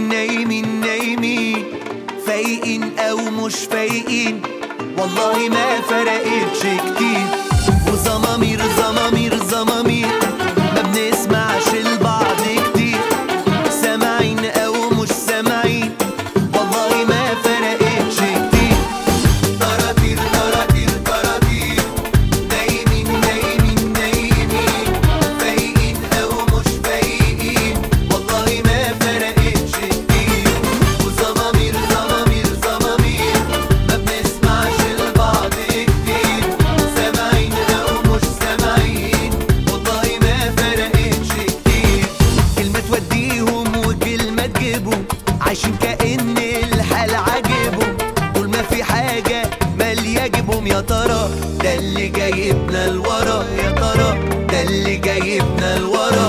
نايمين نايمين، فايقين او مش فايقين، والله ما فرقتش كتير. وزمامير زمامير زمامير، ما بنسمعش لبعض كتير، سامعين او مش سامعين، والله ما فرقتش كتير. طراطير طراطير طراطير، نايمين نايمين نايمين، فايقين او مش فايقين، والله ما فرقتش كتير. وزمامير زمامير زمامير، ما بنسمعش لبعض كتير، سامعين او مش سامعين، والله ما فرقتش كتير. كلمة توديهم وكلمة تجيبهم، عايشين كأن الحال عاجبهم، طول ما في حاجة مالية جيبهم. يا ترى ده اللي جايبنا لورا، يا ترى ده اللي جايبنا لورا.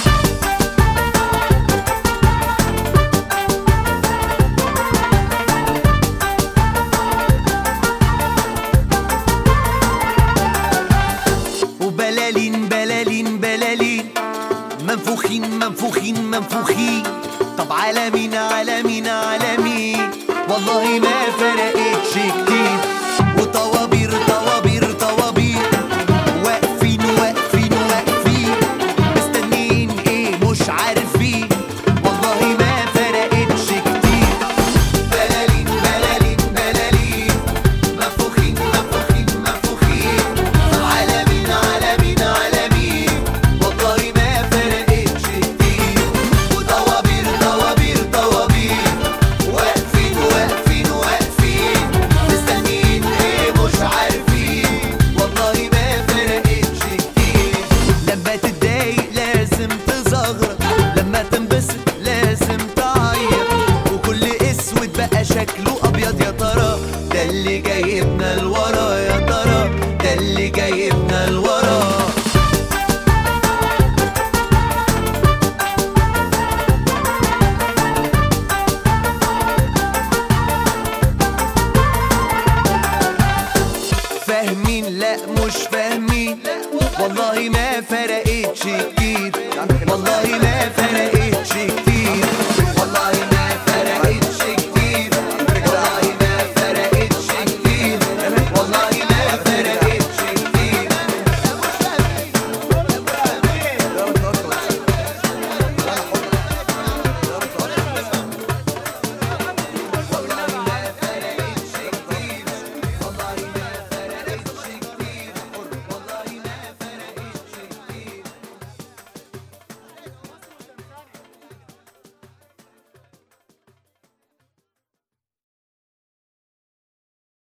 وبلالين بلالين بلالين، منفوخين منفوخين منفوخين، طب على مين على مين على مين، والله ما فرقتش كتير. وطوابير طوابير طوابير، واقفين واقفين واقفين، مستنيين ايه مش عارفين، والله ما فرقتش كتير. بلالين بلالين بلالين، منفوخين منفوخين منفوخين، على مين على مين على مين، والله ما فرقتش كتير. وطوابير طوابير طوابير، واقفين واقفين واقفين، مستنيين ايه مش عارفين، والله ما فرقتش كتير. لما تتضايق لازم تزغرط، لما تنبسط لازم تعيط، وكل اسود بقى شكله ابيض. يا ترى ده اللي جايبنا لورا، يا ترى ده اللي جايبنا لورا. فاهمين لا مش فاهمين، والله ما فرقتش كتير، والله ما فرقتش